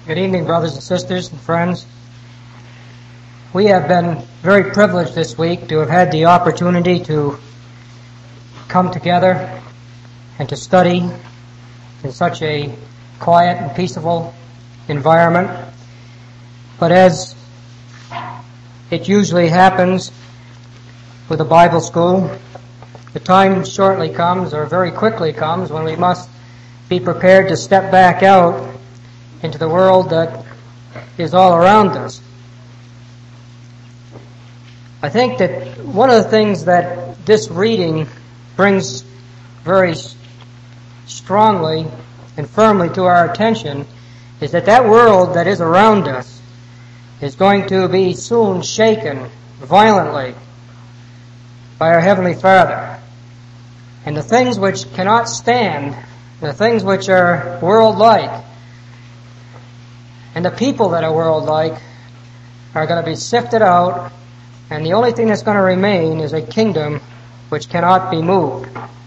Good evening, brothers and sisters and friends. We have been very privileged this week to have had the opportunity to come together and to study in such a quiet and peaceful environment. But as it usually happens with a Bible school, the time shortly comes, or very quickly comes, when we must be prepared to step back out into the world that is all around us. I think that one of the things that this reading brings very strongly and firmly to our attention is that world that is around us is going to be soon shaken violently by our Heavenly Father. And the things which cannot stand, the things which are world-like, and the people that are world-like are going to be sifted out, and the only thing that's going to remain is a kingdom which cannot be moved.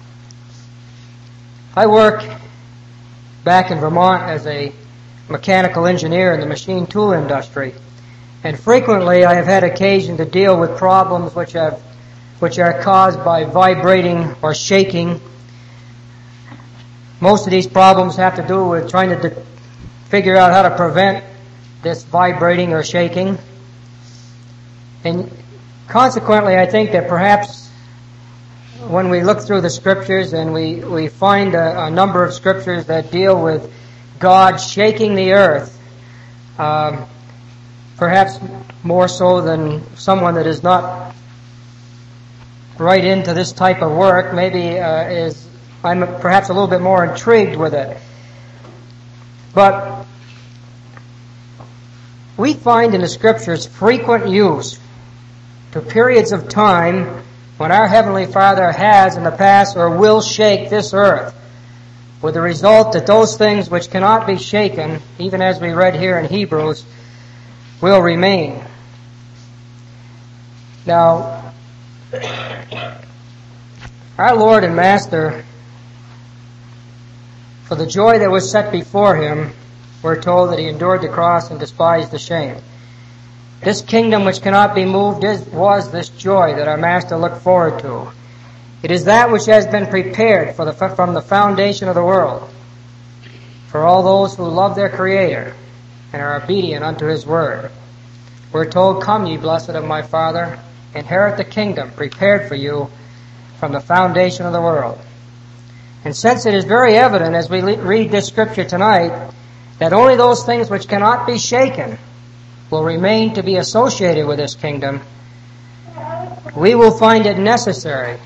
I work back in Vermont as a mechanical engineer in the machine tool industry, and frequently I have had occasion to deal with problems which are caused by vibrating or shaking. Most of these problems have to do with trying to figure out how to prevent this vibrating or shaking. And consequently, I think that perhaps when we look through the scriptures and we find a number of scriptures that deal with God shaking the earth, perhaps more so than someone that is not right into this type of work, I'm perhaps a little bit more intrigued with it. But we find in the scriptures frequent use to periods of time when our Heavenly Father has in the past or will shake this earth, with the result that those things which cannot be shaken, even as we read here in Hebrews, will remain. Now, our Lord and Master, for the joy that was set before Him, we're told that He endured the cross and despised the shame. This kingdom which cannot be moved was this joy that our Master looked forward to. It is that which has been prepared from the foundation of the world for all those who love their Creator and are obedient unto His word. We're told, "Come, ye blessed of my Father, inherit the kingdom prepared for you from the foundation of the world." And since it is very evident as we read this scripture tonight that only those things which cannot be shaken will remain to be associated with this kingdom, we will find it necessary,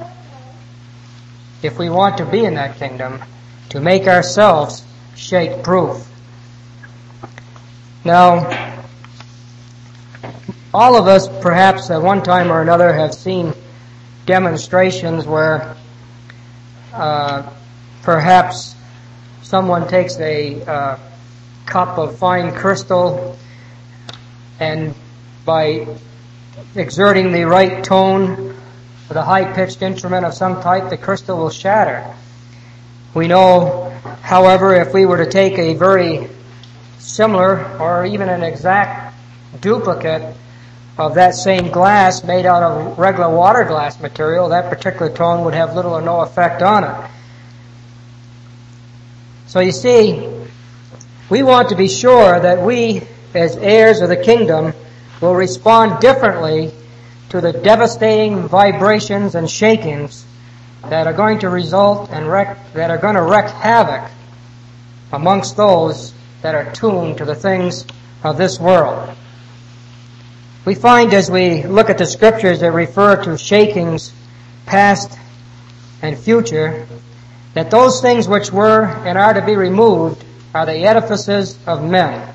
if we want to be in that kingdom, to make ourselves shake-proof. Now, all of us perhaps at one time or another have seen demonstrations where perhaps someone takes a cup of fine crystal, and by exerting the right tone with a high-pitched instrument of some type, the crystal will shatter. We know, however, if we were to take a very similar or even an exact duplicate of that same glass made out of regular water glass material, that particular tone would have little or no effect on it. So you see, we want to be sure that we, as heirs of the kingdom, will respond differently to the devastating vibrations and shakings that are going to result and wreak havoc amongst those that are tuned to the things of this world. We find as we look at the scriptures that refer to shakings past and future, that those things which were and are to be removed are the edifices of men.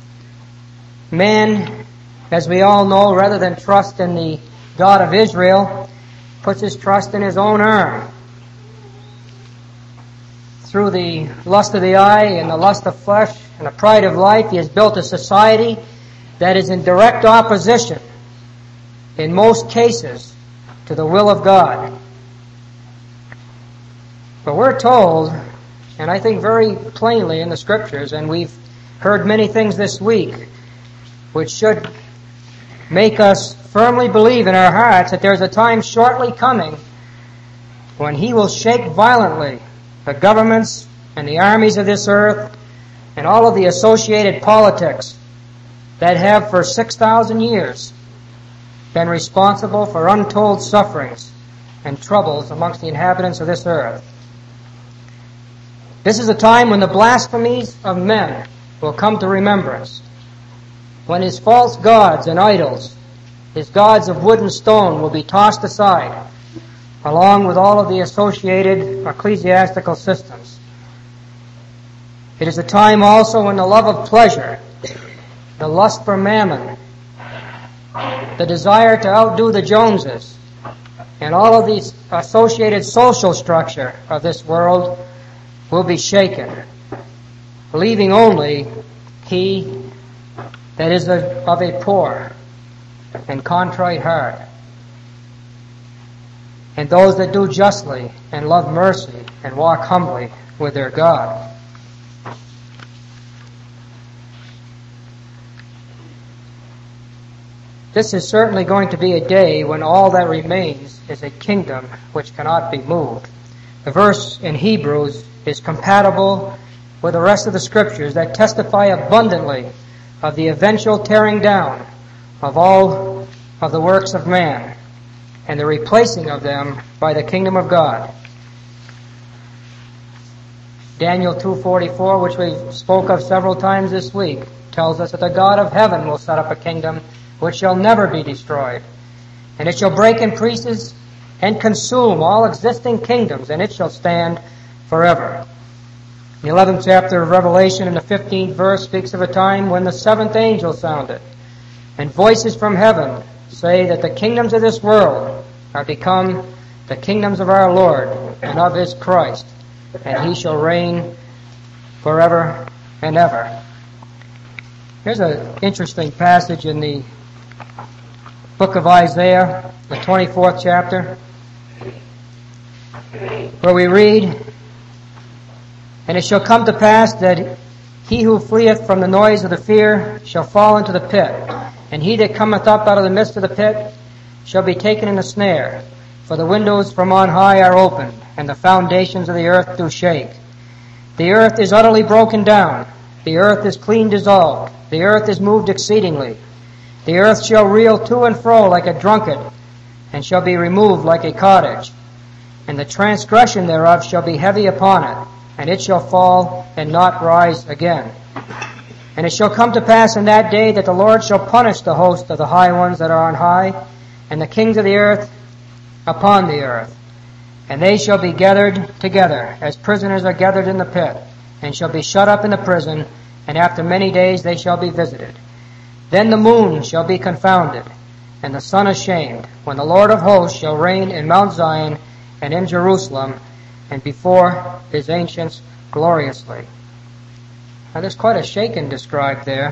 Man, as we all know, rather than trust in the God of Israel, puts his trust in his own arm. Through the lust of the eye and the lust of flesh and the pride of life, he has built a society that is in direct opposition, in most cases, to the will of God. But we're told, and I think very plainly in the Scriptures, and we've heard many things this week which should make us firmly believe in our hearts that there's a time shortly coming when He will shake violently the governments and the armies of this earth and all of the associated politics that have for 6,000 years been responsible for untold sufferings and troubles amongst the inhabitants of this earth. This is a time when the blasphemies of men will come to remembrance, when his false gods and idols, his gods of wood and stone, will be tossed aside, along with all of the associated ecclesiastical systems. It is a time also when the love of pleasure, the lust for mammon, the desire to outdo the Joneses, and all of the associated social structure of this world will be shaken, leaving only he that is of a poor and contrite heart, and those that do justly and love mercy and walk humbly with their God. This is certainly going to be a day when all that remains is a kingdom which cannot be moved. The verse in Hebrews is compatible with the rest of the Scriptures that testify abundantly of the eventual tearing down of all of the works of man and the replacing of them by the kingdom of God. Daniel 2:44, which we spoke of several times this week, tells us that the God of heaven will set up a kingdom which shall never be destroyed, and it shall break in pieces and consume all existing kingdoms, and it shall stand forever. The 11th chapter of Revelation in the 15th verse speaks of a time when the seventh angel sounded, and voices from heaven say that the kingdoms of this world are become the kingdoms of our Lord and of His Christ, and He shall reign forever and ever. Here's an interesting passage in the book of Isaiah, the 24th chapter, where we read, "And it shall come to pass that he who fleeth from the noise of the fear shall fall into the pit, and he that cometh up out of the midst of the pit shall be taken in a snare. For the windows from on high are opened, and the foundations of the earth do shake. The earth is utterly broken down, the earth is clean dissolved, the earth is moved exceedingly. The earth shall reel to and fro like a drunkard, and shall be removed like a cottage. And the transgression thereof shall be heavy upon it, and it shall fall and not rise again. And it shall come to pass in that day that the Lord shall punish the host of the high ones that are on high, and the kings of the earth upon the earth. And they shall be gathered together, as prisoners are gathered in the pit, and shall be shut up in the prison, and after many days they shall be visited. Then the moon shall be confounded, and the sun ashamed, when the Lord of hosts shall reign in Mount Zion and in Jerusalem, and before His ancients gloriously." Now there's quite a shaking described there.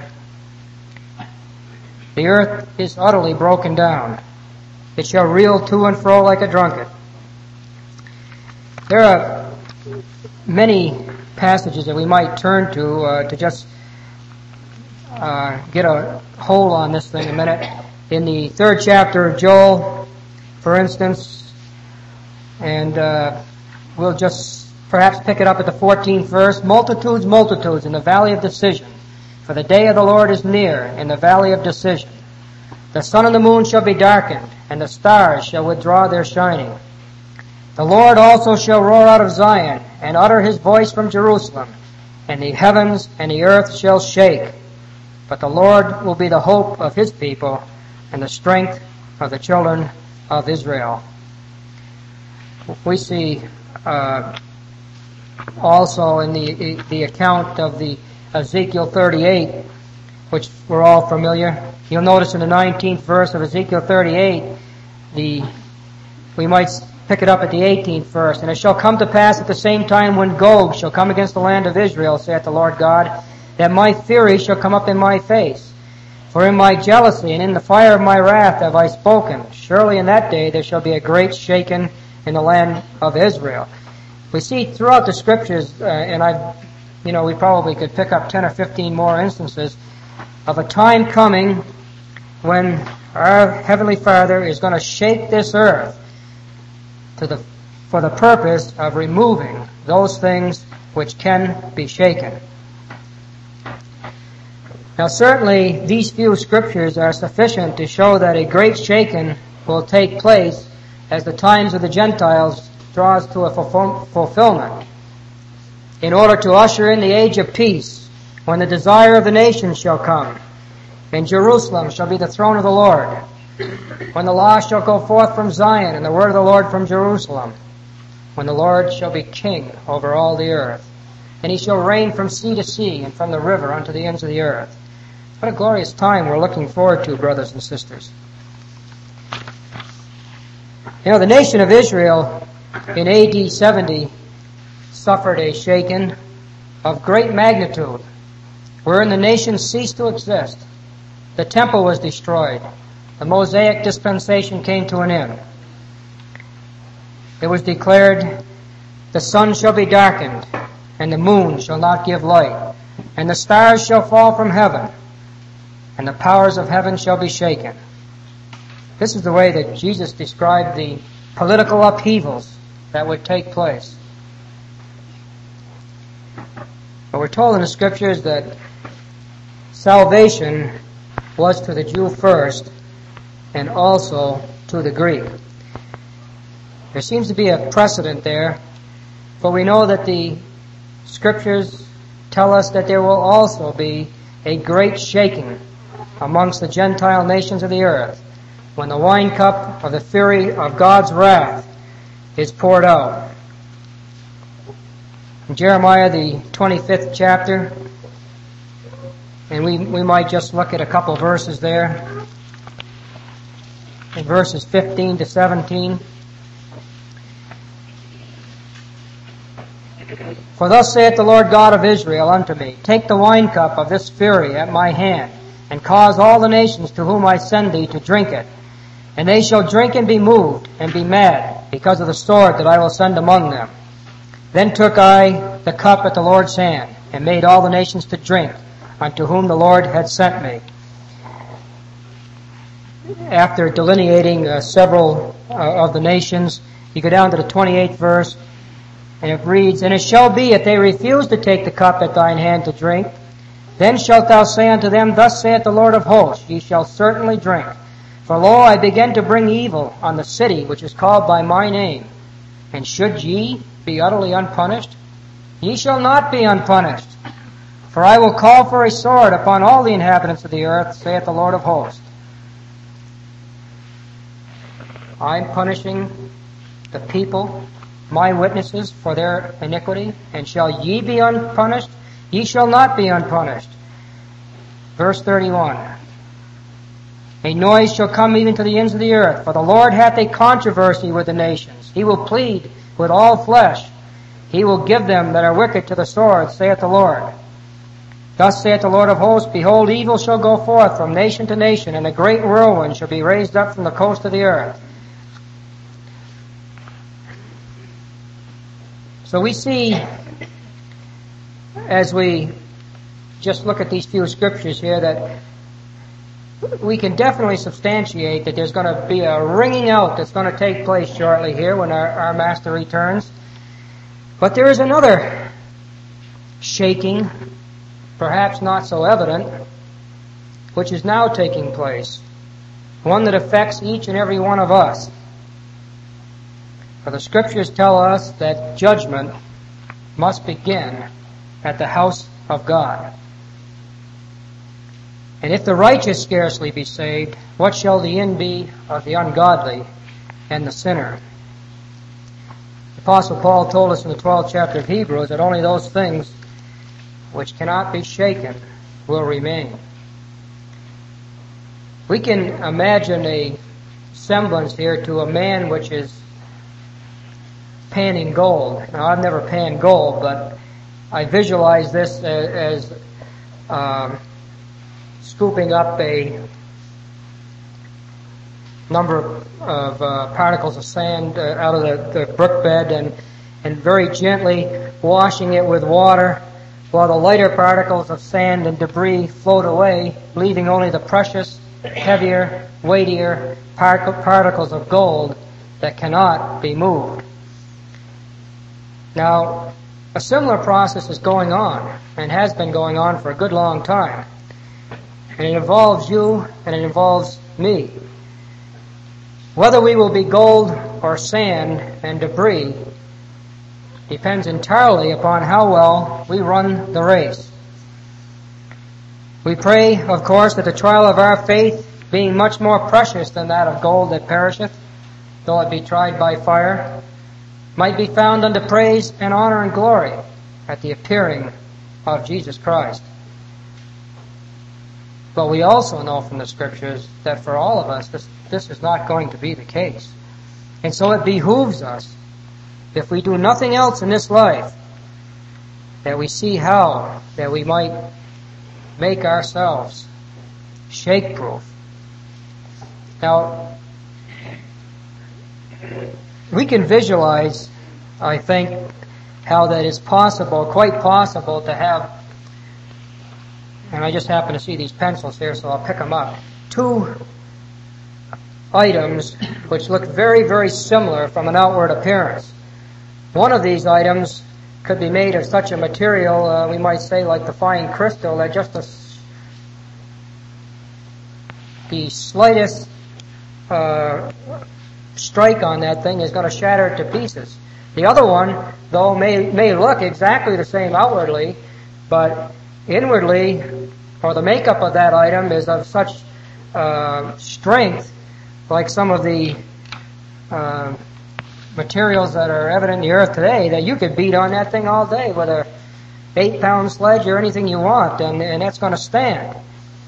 The earth is utterly broken down. It shall reel to and fro like a drunkard. There are many passages that we might turn to just get a hold on this thing a minute. In the 3rd chapter of Joel, for instance, and we'll just perhaps pick it up at the 14th verse. "Multitudes, multitudes in the valley of decision, for the day of the Lord is near in the valley of decision. The sun and the moon shall be darkened, and the stars shall withdraw their shining. The Lord also shall roar out of Zion, and utter His voice from Jerusalem, and the heavens and the earth shall shake. But the Lord will be the hope of His people, and the strength of the children of Israel." We see also in the account of the Ezekiel 38, which we're all familiar. You'll notice in the 19th verse of Ezekiel 38, we might pick it up at the 18th verse. "And it shall come to pass at the same time when Gog shall come against the land of Israel, saith the Lord God, that my fury shall come up in my face. For in my jealousy and in the fire of my wrath have I spoken. Surely in that day there shall be a great shaking in the land of Israel." We see throughout the Scriptures, and I've we probably could pick up 10 or 15 more instances of a time coming when our Heavenly Father is going to shake this earth for the purpose of removing those things which can be shaken. Now certainly these few scriptures are sufficient to show that a great shaking will take place as the times of the Gentiles draws to a fulfillment, in order to usher in the age of peace, when the desire of the nations shall come, and Jerusalem shall be the throne of the Lord, when the law shall go forth from Zion, and the word of the Lord from Jerusalem, when the Lord shall be king over all the earth, and he shall reign from sea to sea, and from the river unto the ends of the earth. What a glorious time we're looking forward to, brothers and sisters. The nation of Israel in AD 70 suffered a shaking of great magnitude, wherein the nation ceased to exist. The temple was destroyed. The Mosaic dispensation came to an end. It was declared, the sun shall be darkened, and the moon shall not give light, and the stars shall fall from heaven, and the powers of heaven shall be shaken. This is the way that Jesus described the political upheavals that would take place. But we're told in the Scriptures that salvation was to the Jew first, and also to the Greek. There seems to be a precedent there, for we know that the Scriptures tell us that there will also be a great shaking amongst the Gentile nations of the earth, when the wine cup of the fury of God's wrath is poured out. In Jeremiah, the 25th chapter, and we might just look at a couple of verses there, in verses 15 to 17. For thus saith the Lord God of Israel unto me, take the wine cup of this fury at my hand, and cause all the nations to whom I send thee to drink it. And they shall drink and be moved and be mad because of the sword that I will send among them. Then took I the cup at the Lord's hand, and made all the nations to drink, unto whom the Lord had sent me. After delineating several of the nations, you go down to the 28th verse, and it reads, And it shall be, if they refuse to take the cup at thine hand to drink, then shalt thou say unto them, Thus saith the Lord of hosts, Ye shall certainly drink. For lo, I begin to bring evil on the city which is called by my name. And should ye be utterly unpunished? Ye shall not be unpunished. For I will call for a sword upon all the inhabitants of the earth, saith the Lord of hosts. I'm punishing the people, my witnesses, for their iniquity. And shall ye be unpunished? Ye shall not be unpunished. Verse 31. A noise shall come even to the ends of the earth, for the Lord hath a controversy with the nations. He will plead with all flesh. He will give them that are wicked to the sword, saith the Lord. Thus saith the Lord of hosts, Behold, evil shall go forth from nation to nation, and a great whirlwind shall be raised up from the coast of the earth. So we see, as we just look at these few scriptures here, that we can definitely substantiate that there's going to be a ringing out that's going to take place shortly here when our Master returns. But there is another shaking, perhaps not so evident, which is now taking place, one that affects each and every one of us. For the Scriptures tell us that judgment must begin at the house of God. And if the righteous scarcely be saved, what shall the end be of the ungodly and the sinner? The Apostle Paul told us in the 12th chapter of Hebrews that only those things which cannot be shaken will remain. We can imagine a semblance here to a man which is panning gold. Now, I've never panned gold, but I visualize this as scooping up a number of particles of sand out of the brook bed and very gently washing it with water, while the lighter particles of sand and debris float away, leaving only the precious, heavier, weightier particles of gold that cannot be moved. Now, a similar process is going on and has been going on for a good long time. And it involves you and it involves me. Whether we will be gold or sand and debris depends entirely upon how well we run the race. We pray, of course, that the trial of our faith, being much more precious than that of gold that perisheth, though it be tried by fire, might be found unto praise and honor and glory at the appearing of Jesus Christ. But we also know from the Scriptures that for all of us, this is not going to be the case. And so it behooves us, if we do nothing else in this life, that we see how that we might make ourselves shake-proof. Now, we can visualize, I think, how that is possible, quite possible, to have, and I just happen to see these pencils here, so I'll pick them up, two items which look very, very similar from an outward appearance. One of these items could be made of such a material, we might say like the fine crystal, that just the slightest strike on that thing is going to shatter it to pieces. The other one, though, may look exactly the same outwardly, but inwardly, or the makeup of that item is of such strength, like some of the materials that are evident in the earth today, that you could beat on that thing all day with a 8-pound sledge or anything you want, and that's going to stand.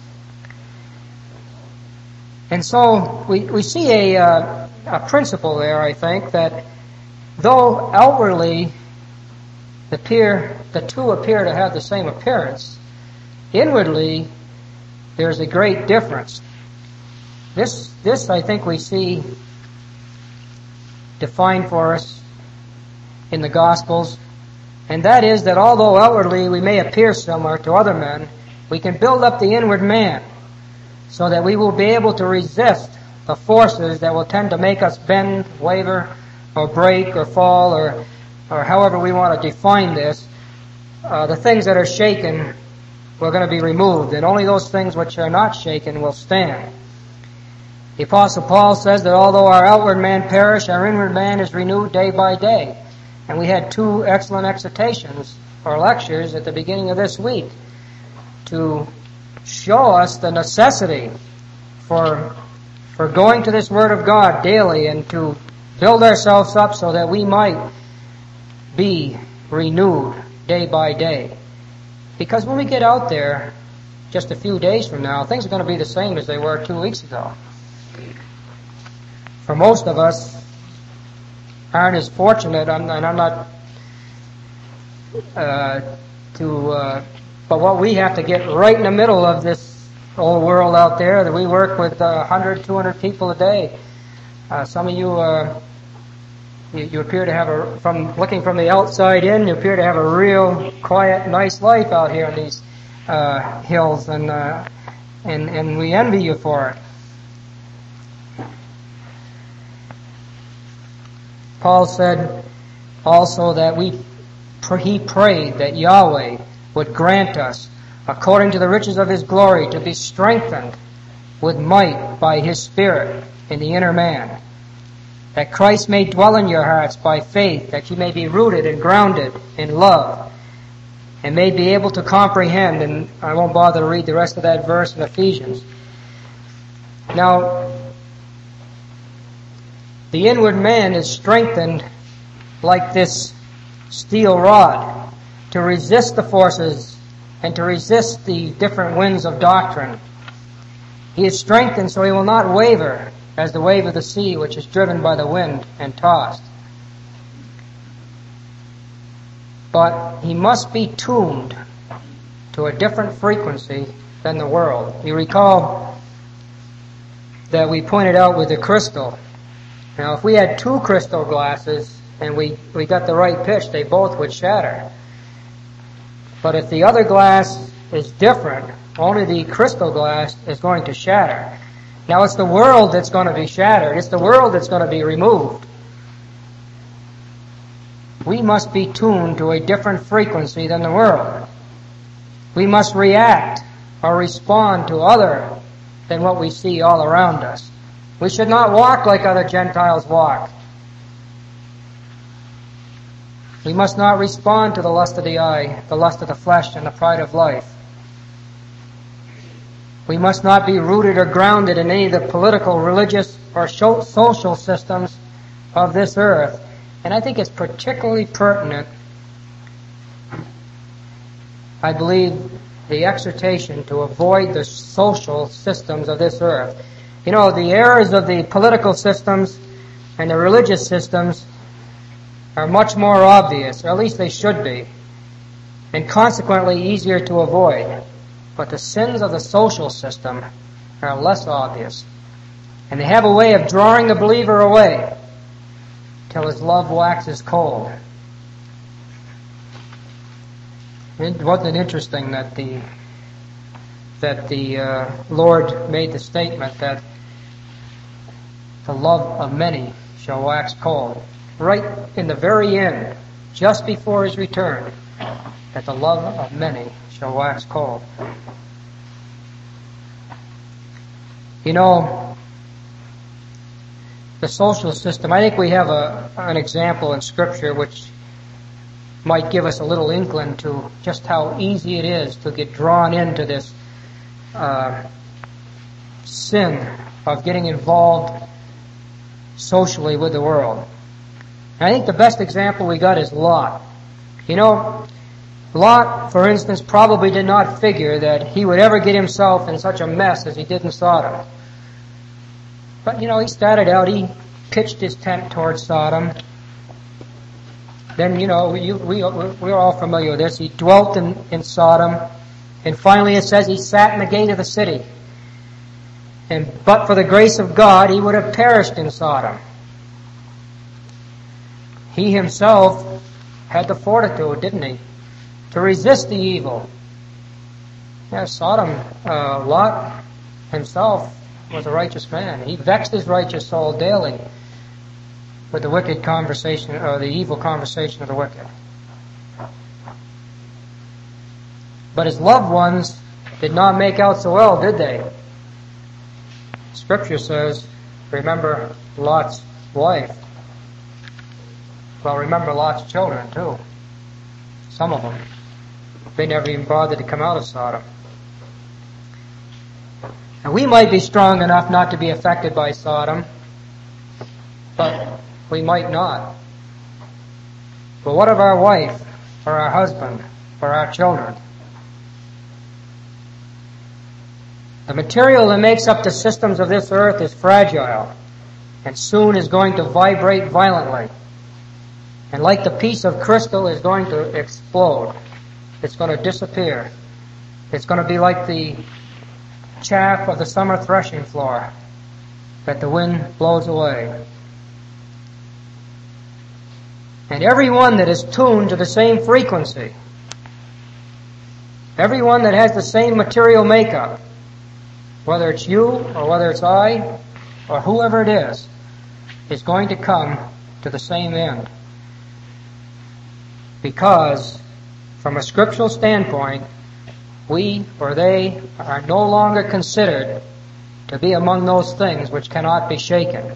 And so we see a principle there, I think, that though outwardly the two appear to have the same appearance, inwardly there's a great difference. This I think we see defined for us in the Gospels, and that is that although outwardly we may appear similar to other men, we can build up the inward man so that we will be able to resist the forces that will tend to make us bend, waver, or break, or fall, or however we want to define this. The things that are shaken were going to be removed, and only those things which are not shaken will stand. The Apostle Paul says that although our outward man perish, our inward man is renewed day by day. And we had 2 excellent exhortations or lectures at the beginning of this week to show us the necessity for going to this Word of God daily and to build ourselves up so that we might be renewed day by day. Because when we get out there just a few days from now, things are going to be the same as they were 2 weeks ago. For most of us aren't as fortunate, and I'm not but what we have to get right in the middle of this old world out there, that we work with 100, 200 people a day. Some of you you appear to have from looking from the outside in, you appear to have a real quiet, nice life out here in these hills, and we envy you for it. Paul said also that he prayed that Yahweh would grant us, according to the riches of His glory, to be strengthened with might by His Spirit in the inner man, that Christ may dwell in your hearts by faith, that you may be rooted and grounded in love, and may be able to comprehend, and I won't bother to read the rest of that verse in Ephesians. Now, the inward man is strengthened like this steel rod to resist the forces and to resist the different winds of doctrine. He is strengthened so he will not waver as the wave of the sea, which is driven by the wind and tossed. But he must be tuned to a different frequency than the world. You recall that we pointed out with the crystal. Now, if we had 2 crystal glasses and we got the right pitch, they both would shatter. But if the other glass is different, only the crystal glass is going to shatter. Now it's the world that's going to be shattered. It's the world that's going to be removed. We must be tuned to a different frequency than the world. We must react or respond to other than what we see all around us. We should not walk like other Gentiles walk. We must not respond to the lust of the eye, the lust of the flesh, and the pride of life. We must not be rooted or grounded in any of the political, religious, or social systems of this earth. And I think it's particularly pertinent, I believe, the exhortation to avoid the social systems of this earth. You know, the errors of the political systems and the religious systems are much more obvious, or at least they should be, and consequently easier to avoid. But the sins of the social system are less obvious. And they have a way of drawing the believer away till his love waxes cold. Wasn't it interesting that the Lord made the statement that the love of many shall wax cold? Right in the very end, just before His return, that the love of many shall wax cold. You know, the social system, I think we have an example in Scripture which might give us a little inkling to just how easy it is to get drawn into this sin of getting involved socially with the world. And I think the best example we got is Lot. You know, Lot, for instance, probably did not figure that he would ever get himself in such a mess as he did in Sodom. But, you know, he started out, he pitched his tent towards Sodom. Then, you know, we're all familiar with this. He dwelt in Sodom. And finally it says he sat in the gate of the city. But for the grace of God, he would have perished in Sodom. He himself had the fortitude, didn't he, to resist the evil. Yeah, Sodom, Lot himself was a righteous man. He vexed his righteous soul daily with the wicked conversation, or the evil conversation of the wicked. But his loved ones did not make out so well, did they? Scripture says, remember Lot's wife. Well, remember Lot's children, too. Some of them. They never even bothered to come out of Sodom. And we might be strong enough not to be affected by Sodom, but we might not. But what of our wife, or our husband, or our children? The material that makes up the systems of this earth is fragile, and soon is going to vibrate violently. And like the piece of crystal is going to explode. It's going to disappear. It's going to be like the chaff of the summer threshing floor that the wind blows away. And everyone that is tuned to the same frequency, everyone that has the same material makeup, whether it's you or whether it's I or whoever it is going to come to the same end. Because, from a scriptural standpoint, we or they are no longer considered to be among those things which cannot be shaken.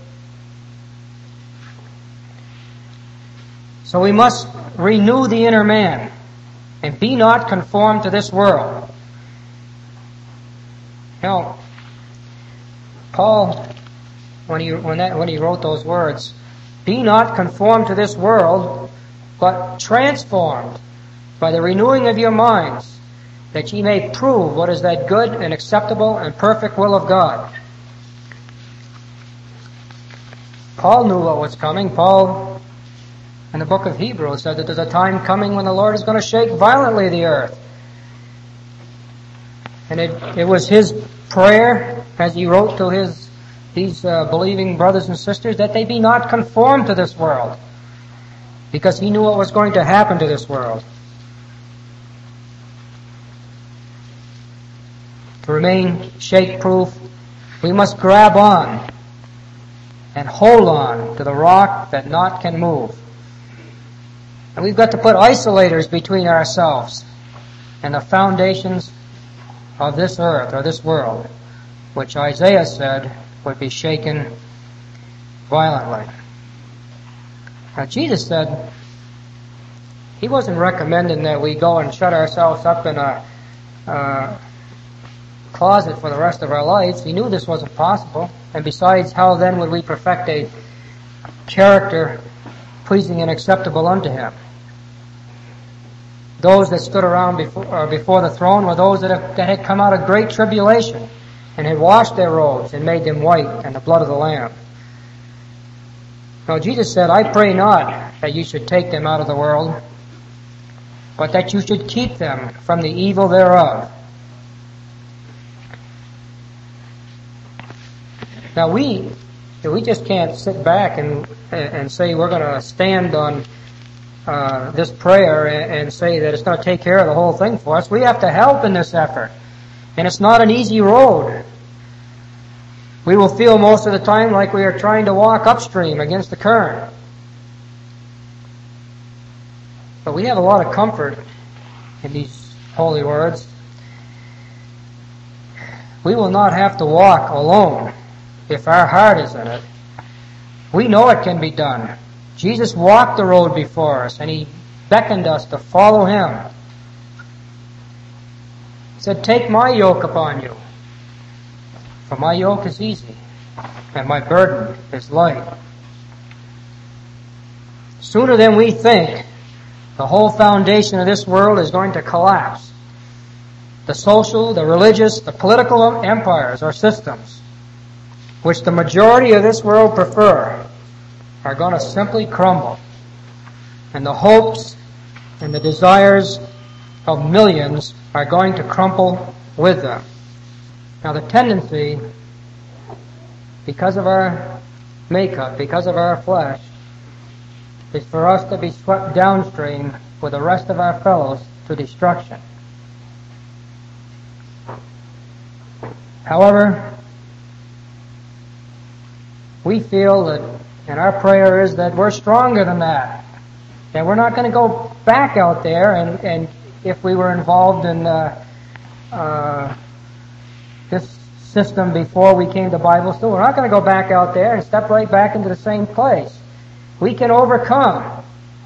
So we must renew the inner man and be not conformed to this world. You know, Paul, when he wrote those words, be not conformed to this world, but transformed by the renewing of your minds, that ye may prove what is that good and acceptable and perfect will of God. Paul knew what was coming. Paul, in the book of Hebrews, said that there's a time coming when the Lord is going to shake violently the earth. And it was his prayer, as he wrote to these believing brothers and sisters, that they be not conformed to this world, because he knew what was going to happen to this world. to remain shake-proof, we must grab on and hold on to the rock that naught can move. And we've got to put isolators between ourselves and the foundations of this earth or this world, which Isaiah said would be shaken violently. Now Jesus said he wasn't recommending that we go and shut ourselves up in a closet for the rest of our lives. He knew this wasn't possible. And besides, how then would we perfect a character pleasing and acceptable unto him? Those that stood around before the throne were those that had come out of great tribulation and had washed their robes and made them white in the blood of the Lamb. Now Jesus said, I pray not that you should take them out of the world, but that you should keep them from the evil thereof. Now we just can't sit back and say we're going to stand on this prayer and say that it's going to take care of the whole thing for us. We have to help in this effort. And it's not an easy road. We will feel most of the time like we are trying to walk upstream against the current. But we have a lot of comfort in these holy words. We will not have to walk alone if our heart is in it. We know it can be done. Jesus walked the road before us, and he beckoned us to follow him. He said, take my yoke upon you, for my yoke is easy, and my burden is light. Sooner than we think, the whole foundation of this world is going to collapse. The social, the religious, the political empires or systems, which the majority of this world prefer, are going to simply crumble. And the hopes and the desires of millions are going to crumble with them. Now the tendency, because of our makeup, because of our flesh, is for us to be swept downstream with the rest of our fellows to destruction. However, we feel that, and our prayer is that we're stronger than that. And we're not going to go back out there and if we were involved in this system before we came to Bible school, we're not going to go back out there and step right back into the same place. We can overcome.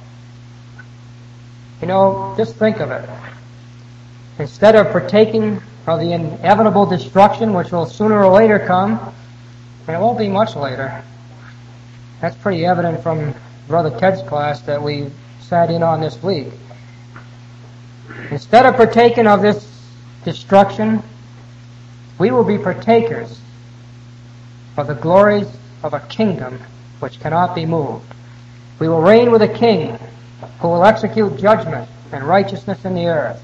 You know, just think of it. Instead of partaking of the inevitable destruction which will sooner or later come, and it won't be much later. That's pretty evident from Brother Ted's class that we sat in on this week. Instead of partaking of this destruction, we will be partakers of the glories of a kingdom which cannot be moved. We will reign with a king who will execute judgment and righteousness in the earth.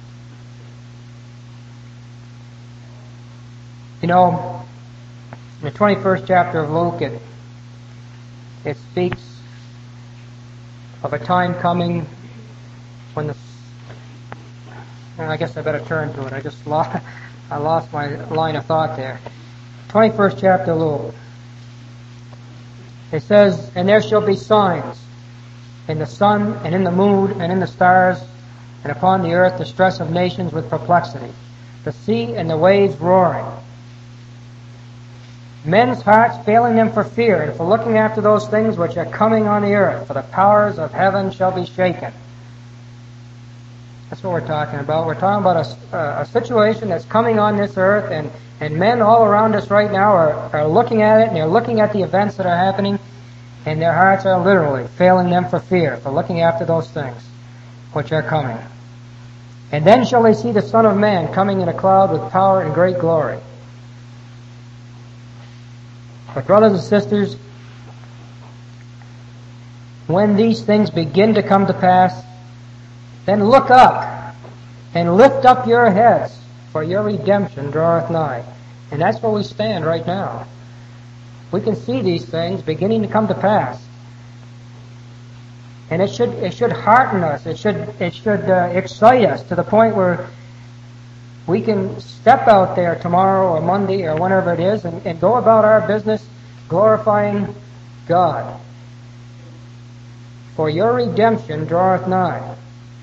You know, in the 21st chapter of Luke, it speaks of a time coming when and I guess I better turn to it. I lost my line of thought there. 21st chapter of Luke. It says, and there shall be signs in the sun and in the moon and in the stars, and upon the earth distress of nations with perplexity, the sea and the waves roaring. Men's hearts failing them for fear and for looking after those things which are coming on the earth, for the powers of heaven shall be shaken. That's what we're talking about. We're talking about a situation that's coming on this earth, and men all around us right now are looking at it, and they're looking at the events that are happening, and their hearts are literally failing them for fear, for looking after those things which are coming. And then shall they see the Son of Man coming in a cloud with power and great glory. But brothers and sisters, when these things begin to come to pass, then look up and lift up your heads, for your redemption draweth nigh. And that's where we stand right now. We can see these things beginning to come to pass. And it should hearten us. It should excite us to the point where we can step out there tomorrow or Monday or whenever it is and go about our business glorifying God. For your redemption draweth nigh.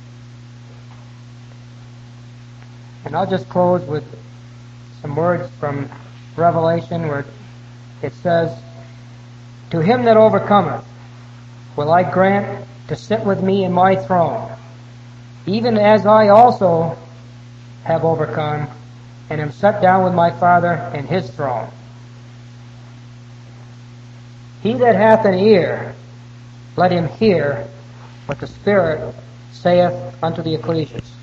And I'll just close with some words from Revelation where it says, "To him that overcometh will I grant to sit with me in my throne, even as I also have overcome and am set down with my Father in his throne. He that hath an ear, let him hear what the Spirit saith unto the ecclesias."